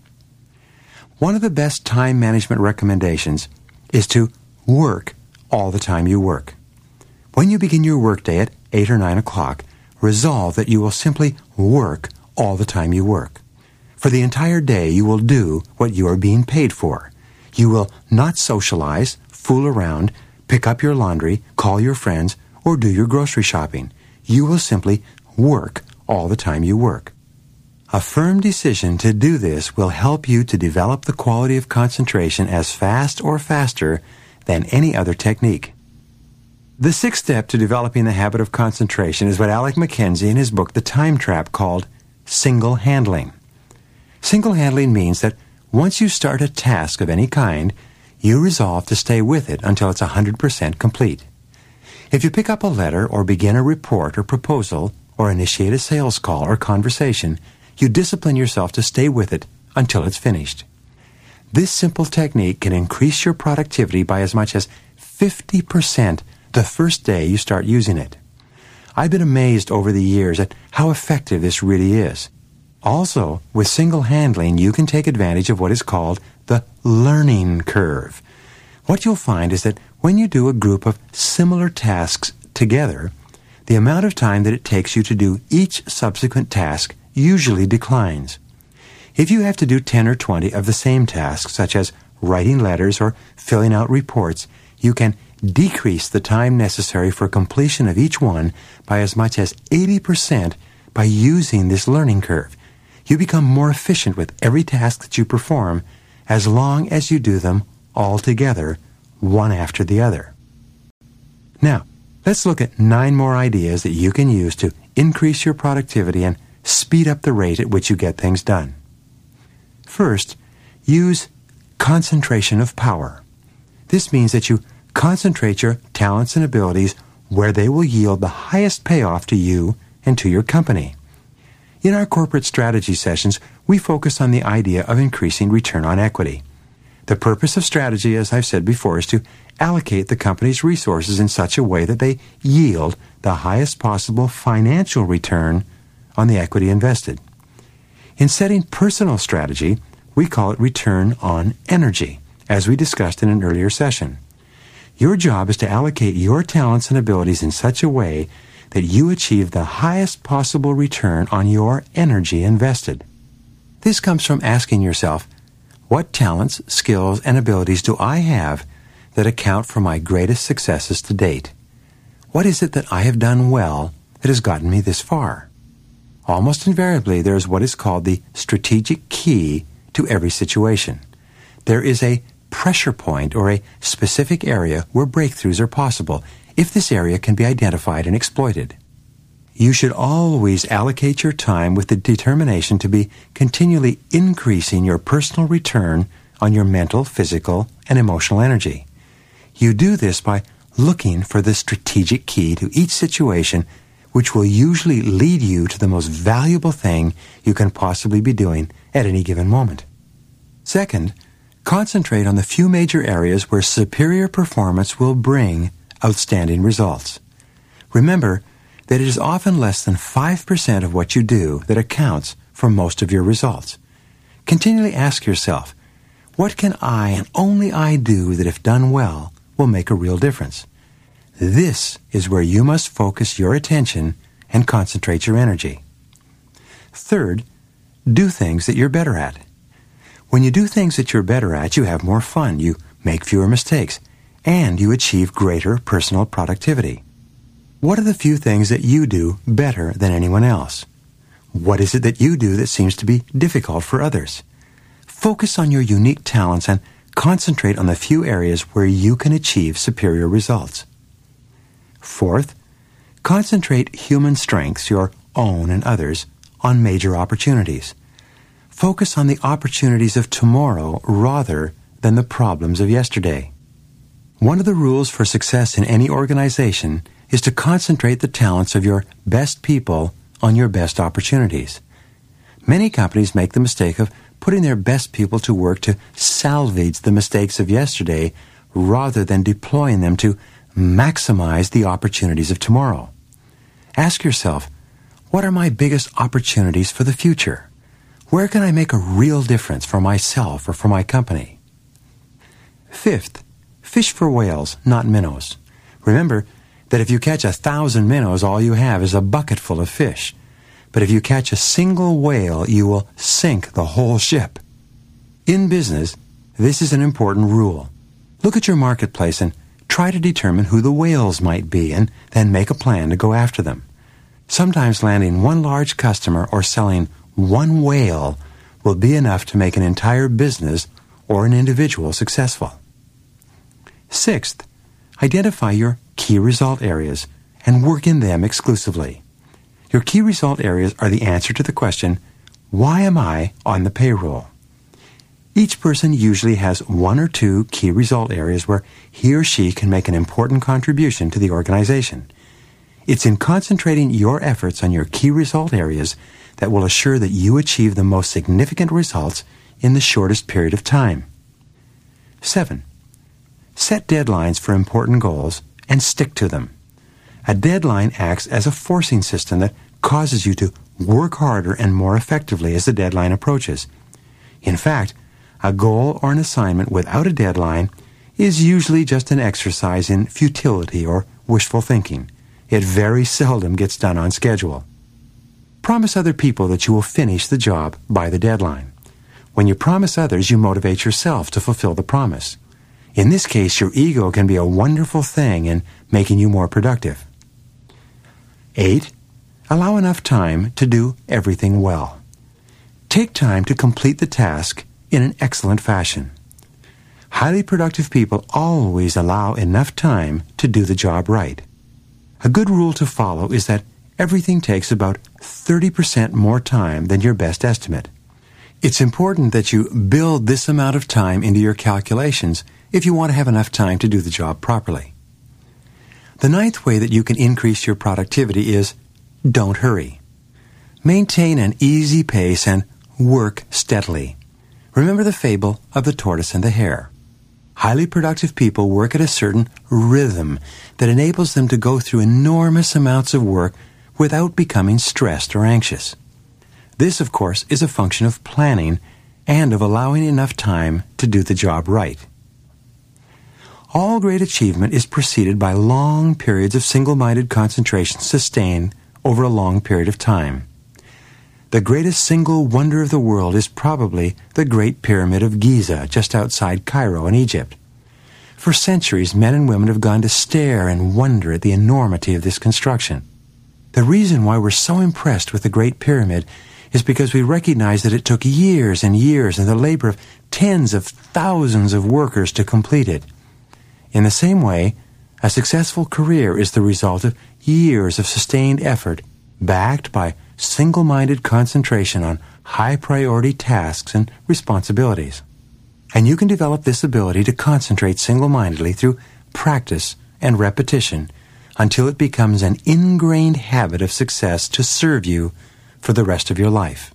One of the best time management recommendations is to work all the time you work. When you begin your workday at 8 or 9 o'clock, resolve that you will simply work all the time you work. For the entire day, you will do what you are being paid for. You will not socialize, fool around, pick up your laundry, call your friends, or do your grocery shopping. You will simply work all the time you work. A firm decision to do this will help you to develop the quality of concentration as fast or faster than any other technique. The sixth step to developing the habit of concentration is what Alec McKenzie in his book The Time Trap called single-handling. Single-handling means that once you start a task of any kind, you resolve to stay with it until it's 100% complete. If you pick up a letter or begin a report or proposal or initiate a sales call or conversation, you discipline yourself to stay with it until it's finished. This simple technique can increase your productivity by as much as 50% the first day you start using it. I've been amazed over the years at how effective this really is. Also, with single-handling, you can take advantage of what is called the learning curve. What you'll find is that when you do a group of similar tasks together, the amount of time that it takes you to do each subsequent task usually declines. If you have to do 10 or 20 of the same tasks, such as writing letters or filling out reports, you can decrease the time necessary for completion of each one by as much as 80% by using this learning curve. You become more efficient with every task that you perform as long as you do them all together, one after the other. Now, let's look at 9 more ideas that you can use to increase your productivity and speed up the rate at which you get things done. First, use concentration of power. This means that you concentrate your talents and abilities where they will yield the highest payoff to you and to your company. In our corporate strategy sessions, we focus on the idea of increasing return on equity. The purpose of strategy, as I've said before, is to allocate the company's resources in such a way that they yield the highest possible financial return on the equity invested. In setting personal strategy, we call it return on energy, as we discussed in an earlier session. Your job is to allocate your talents and abilities in such a way that you achieve the highest possible return on your energy invested. This comes from asking yourself, what talents, skills, and abilities do I have that account for my greatest successes to date? What is it that I have done well that has gotten me this far? Almost invariably, there is what is called the strategic key to every situation. There is a pressure point or a specific area where breakthroughs are possible if this area can be identified and exploited. You should always allocate your time with the determination to be continually increasing your personal return on your mental, physical, and emotional energy. You do this by looking for the strategic key to each situation, which will usually lead you to the most valuable thing you can possibly be doing at any given moment. Second, concentrate on the few major areas where superior performance will bring outstanding results. Remember that it is often less than 5% of what you do that accounts for most of your results. Continually ask yourself, what can I and only I do that if done well will make a real difference? This is where you must focus your attention and concentrate your energy. Third, do things that you're better at. When you do things that you're better at, you have more fun, you make fewer mistakes, and you achieve greater personal productivity. What are the few things that you do better than anyone else? What is it that you do that seems to be difficult for others? Focus on your unique talents and concentrate on the few areas where you can achieve superior results. Fourth, concentrate human strengths, your own and others, on major opportunities. Focus on the opportunities of tomorrow rather than the problems of yesterday. One of the rules for success in any organization is to concentrate the talents of your best people on your best opportunities. Many companies make the mistake of putting their best people to work to salvage the mistakes of yesterday rather than deploying them to maximize the opportunities of tomorrow. Ask yourself, what are my biggest opportunities for the future? Where can I make a real difference for myself or for my company? Fifth, fish for whales, not minnows. Remember that if you catch 1,000 minnows, all you have is a bucket full of fish. But if you catch a single whale, you will sink the whole ship. In business, this is an important rule. Look at your marketplace and try to determine who the whales might be and then make a plan to go after them. Sometimes landing one large customer or selling one whale will be enough to make an entire business or an individual successful. Sixth, identify your key result areas and work in them exclusively. Your key result areas are the answer to the question, why am I on the payroll? Each person usually has one or two key result areas where he or she can make an important contribution to the organization. It's in concentrating your efforts on your key result areas that will assure that you achieve the most significant results in the shortest period of time. 7. Set deadlines for important goals and stick to them. A deadline acts as a forcing system that causes you to work harder and more effectively as the deadline approaches. In fact, a goal or an assignment without a deadline is usually just an exercise in futility or wishful thinking. It very seldom gets done on schedule. Promise other people that you will finish the job by the deadline. When you promise others, you motivate yourself to fulfill the promise. In this case, your ego can be a wonderful thing in making you more productive. 8. Allow enough time to do everything well. Take time to complete the task in an excellent fashion. Highly productive people always allow enough time to do the job right. A good rule to follow is that everything takes about 30% more time than your best estimate. It's important that you build this amount of time into your calculations if you want to have enough time to do the job properly. The 9th way that you can increase your productivity is don't hurry. Maintain an easy pace and work steadily. Remember the fable of the tortoise and the hare. Highly productive people work at a certain rhythm that enables them to go through enormous amounts of work without becoming stressed or anxious. This, of course, is a function of planning and of allowing enough time to do the job right. All great achievement is preceded by long periods of single-minded concentration sustained over a long period of time. The greatest single wonder of the world is probably the Great Pyramid of Giza, just outside Cairo in Egypt. For centuries, men and women have gone to stare and wonder at the enormity of this construction. The reason why we're so impressed with the Great Pyramid is because we recognize that it took years and years and the labor of tens of thousands of workers to complete it. In the same way, a successful career is the result of years of sustained effort backed by single-minded concentration on high-priority tasks and responsibilities. And you can develop this ability to concentrate single-mindedly through practice and repetition until it becomes an ingrained habit of success to serve you for the rest of your life.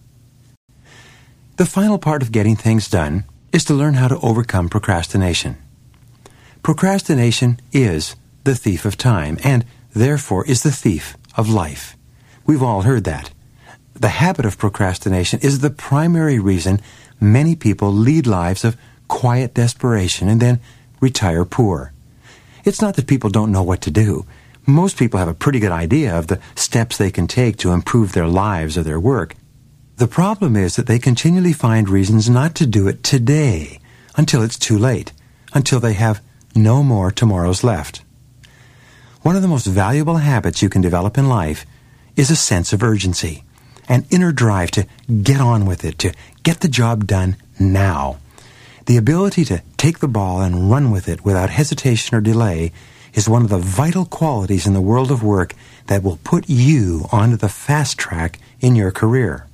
The final part of getting things done is to learn how to overcome procrastination. Procrastination is the thief of time and, therefore, is the thief of life. We've all heard that. The habit of procrastination is the primary reason many people lead lives of quiet desperation and then retire poor. It's not that people don't know what to do. Most people have a pretty good idea of the steps they can take to improve their lives or their work. The problem is that they continually find reasons not to do it today until it's too late, until they have no more tomorrows left. One of the most valuable habits you can develop in life is a sense of urgency, an inner drive to get on with it, to get the job done now. The ability to take the ball and run with it without hesitation or delay is one of the vital qualities in the world of work that will put you onto the fast track in your career.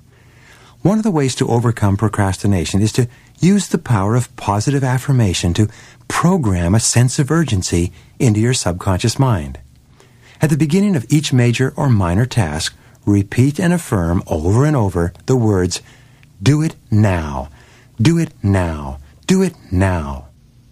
One of the ways to overcome procrastination is to use the power of positive affirmation to program a sense of urgency into your subconscious mind. At the beginning of each major or minor task, repeat and affirm over and over the words, "Do it now. Do it now. Do it now."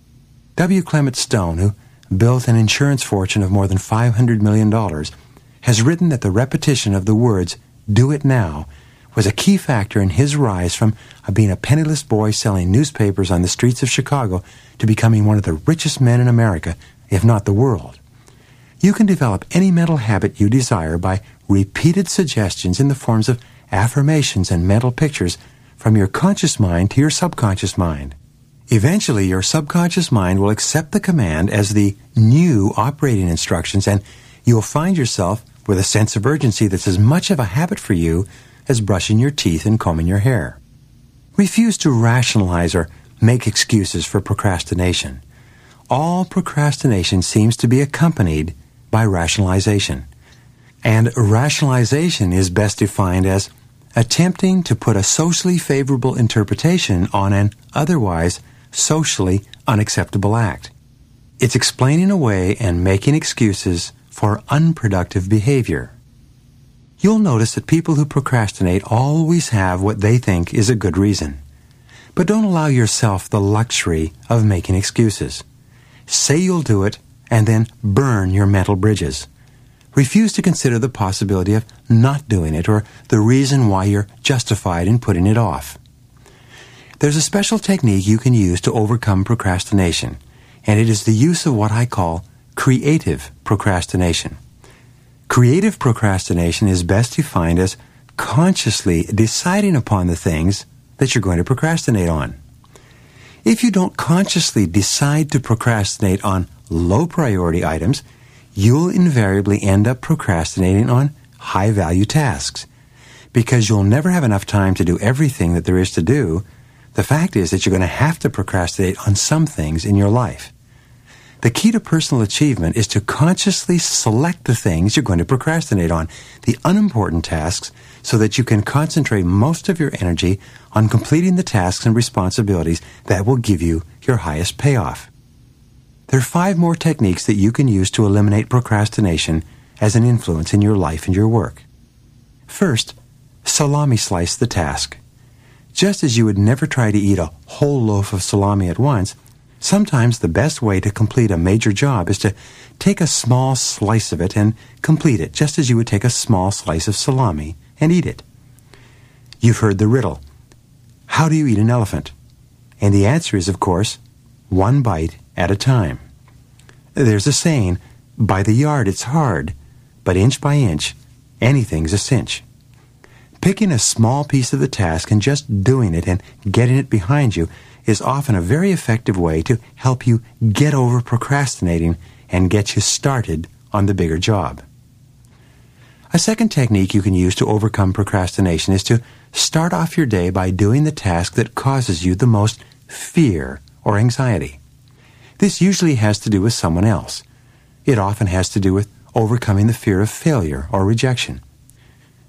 W. Clement Stone, who built an insurance fortune of more than $500 million, has written that the repetition of the words, "Do it now," was a key factor in his rise from being a penniless boy selling newspapers on the streets of Chicago to becoming one of the richest men in America, if not the world. You can develop any mental habit you desire by repeated suggestions in the forms of affirmations and mental pictures from your conscious mind to your subconscious mind. Eventually, your subconscious mind will accept the command as the new operating instructions, and you'll find yourself with a sense of urgency that's as much of a habit for you as brushing your teeth and combing your hair. Refuse to rationalize or make excuses for procrastination. All procrastination seems to be accompanied by rationalization. And rationalization is best defined as attempting to put a socially favorable interpretation on an otherwise socially unacceptable act. It's explaining away and making excuses for unproductive behavior. You'll notice that people who procrastinate always have what they think is a good reason. But don't allow yourself the luxury of making excuses. Say you'll do it and then burn your mental bridges. Refuse to consider the possibility of not doing it or the reason why you're justified in putting it off. There's a special technique you can use to overcome procrastination, and it is the use of what I call creative procrastination. Creative procrastination is best defined as consciously deciding upon the things that you're going to procrastinate on. If you don't consciously decide to procrastinate on low-priority items, you'll invariably end up procrastinating on high-value tasks. Because you'll never have enough time to do everything that there is to do, the fact is that you're going to have to procrastinate on some things in your life. The key to personal achievement is to consciously select the things you're going to procrastinate on, the unimportant tasks, so that you can concentrate most of your energy on completing the tasks and responsibilities that will give you your highest payoff. There are 5 more techniques that you can use to eliminate procrastination as an influence in your life and your work. First, salami slice the task. Just as you would never try to eat a whole loaf of salami at once, sometimes the best way to complete a major job is to take a small slice of it and complete it, just as you would take a small slice of salami and eat it. You've heard the riddle. How do you eat an elephant? And the answer is, of course, 1 bite at a time. There's a saying, by the yard it's hard, but inch by inch, anything's a cinch. Picking a small piece of the task and just doing it and getting it behind you is often a very effective way to help you get over procrastinating and get you started on the bigger job. A second technique you can use to overcome procrastination is to start off your day by doing the task that causes you the most fear or anxiety. This usually has to do with someone else. It often has to do with overcoming the fear of failure or rejection.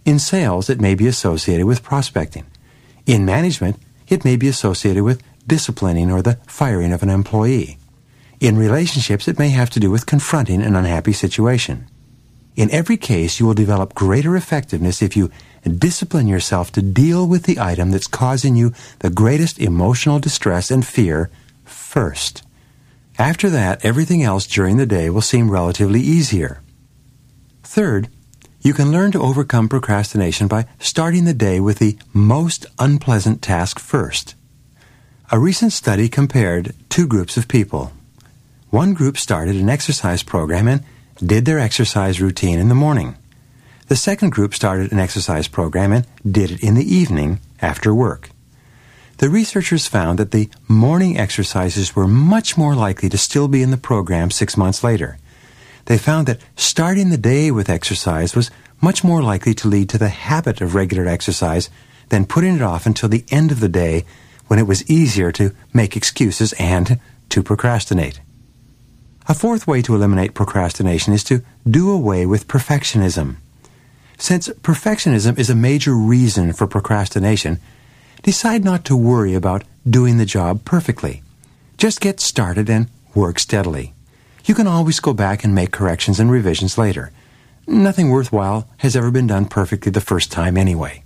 In sales, it may be associated with prospecting. In management, it may be associated with disciplining or the firing of an employee. In relationships, it may have to do with confronting an unhappy situation. In every case, you will develop greater effectiveness if you discipline yourself to deal with the item that's causing you the greatest emotional distress and fear first. After that, everything else during the day will seem relatively easier. Third, you can learn to overcome procrastination by starting the day with the most unpleasant task first. A recent study compared two groups of people. One group started an exercise program and did their exercise routine in the morning. The second group started an exercise program and did it in the evening after work. The researchers found that the morning exercises were much more likely to still be in the program 6 months later. They found that starting the day with exercise was much more likely to lead to the habit of regular exercise than putting it off until the end of the day when it was easier to make excuses and to procrastinate. A fourth way to eliminate procrastination is to do away with perfectionism. Since perfectionism is a major reason for procrastination, decide not to worry about doing the job perfectly. Just get started and work steadily. You can always go back and make corrections and revisions later. Nothing worthwhile has ever been done perfectly the first time anyway.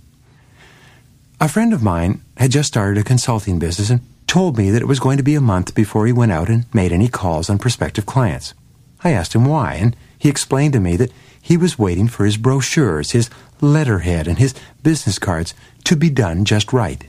A friend of mine had just started a consulting business and told me that it was going to be a month before he went out and made any calls on prospective clients. I asked him why, and he explained to me that he was waiting for his brochures, his letterhead, and his business cards to be done just right.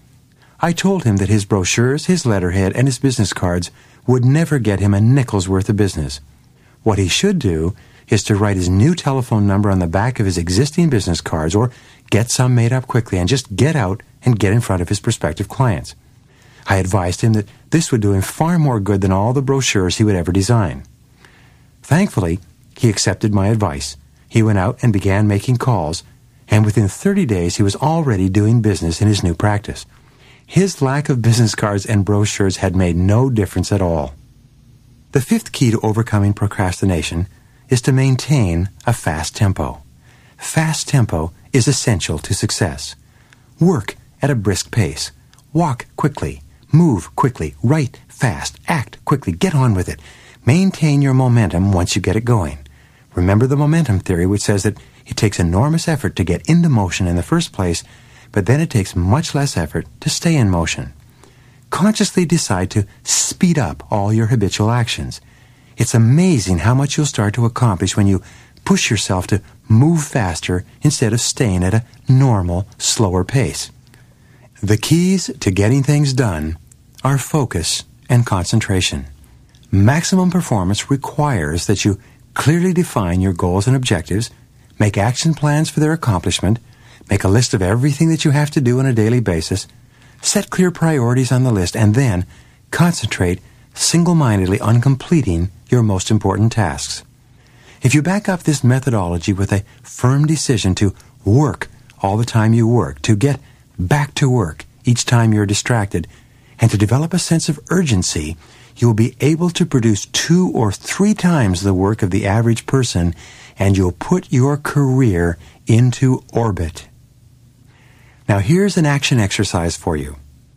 I told him that his brochures, his letterhead, and his business cards would never get him a nickel's worth of business. What he should do is to write his new telephone number on the back of his existing business cards or get some made up quickly and just get out and get in front of his prospective clients. I advised him that this would do him far more good than all the brochures he would ever design. Thankfully, he accepted my advice. He went out and began making calls, and within 30 days he was already doing business in his new practice. His lack of business cards and brochures had made no difference at all. The fifth key to overcoming procrastination is to maintain a fast tempo. Fast tempo is essential to success. Work at a brisk pace. Walk quickly. Move quickly. Write fast. Act quickly. Get on with it. Maintain your momentum once you get it going. Remember the momentum theory, which says that it takes enormous effort to get into motion in the first place, but then it takes much less effort to stay in motion. Consciously decide to speed up all your habitual actions. It's amazing how much you'll start to accomplish when you push yourself to move faster instead of staying at a normal, slower pace. The keys to getting things done are focus and concentration. Maximum performance requires that you clearly define your goals and objectives, make action plans for their accomplishment, make a list of everything that you have to do on a daily basis, set clear priorities on the list, and then concentrate single-mindedly on completing your most important tasks. If you back up this methodology with a firm decision to work all the time you work, to get back to work each time you're distracted, and to develop a sense of urgency, you'll be able to produce 2 or 3 times the work of the average person, and you'll put your career into orbit. Now here's an action exercise for you.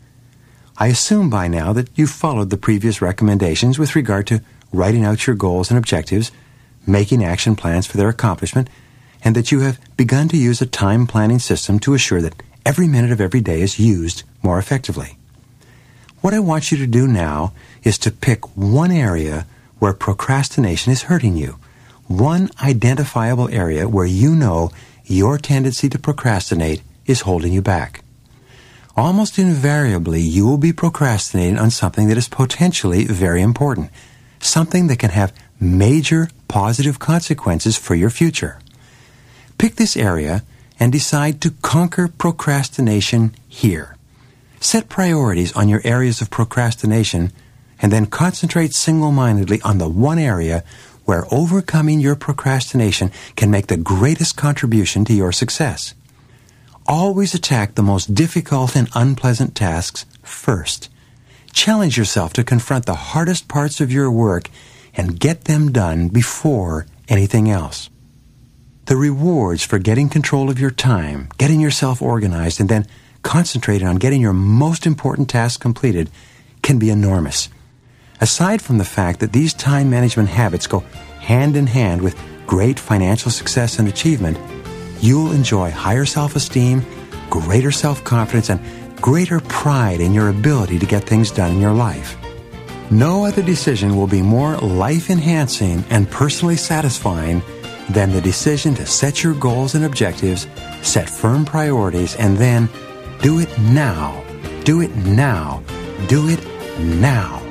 I assume by now that you've followed the previous recommendations with regard to writing out your goals and objectives, making action plans for their accomplishment, and that you have begun to use a time planning system to assure that every minute of every day is used more effectively. What I want you to do now is to pick one area where procrastination is hurting you, one identifiable area where you know your tendency to procrastinate is holding you back. Almost invariably, you will be procrastinating on something that is potentially very important, something that can have major positive consequences for your future. Pick this area and decide to conquer procrastination here. Set priorities on your areas of procrastination and then concentrate single-mindedly on the one area where overcoming your procrastination can make the greatest contribution to your success. Always attack the most difficult and unpleasant tasks first. Challenge yourself to confront the hardest parts of your work and get them done before anything else. The rewards for getting control of your time, getting yourself organized, and then concentrating on getting your most important tasks completed can be enormous. Aside from the fact that these time management habits go hand in hand with great financial success and achievement, you'll enjoy higher self-esteem, greater self-confidence, and greater pride in your ability to get things done in your life. No other decision will be more life-enhancing and personally satisfying than the decision to set your goals and objectives, set firm priorities, and then do it now. Do it now. Do it now.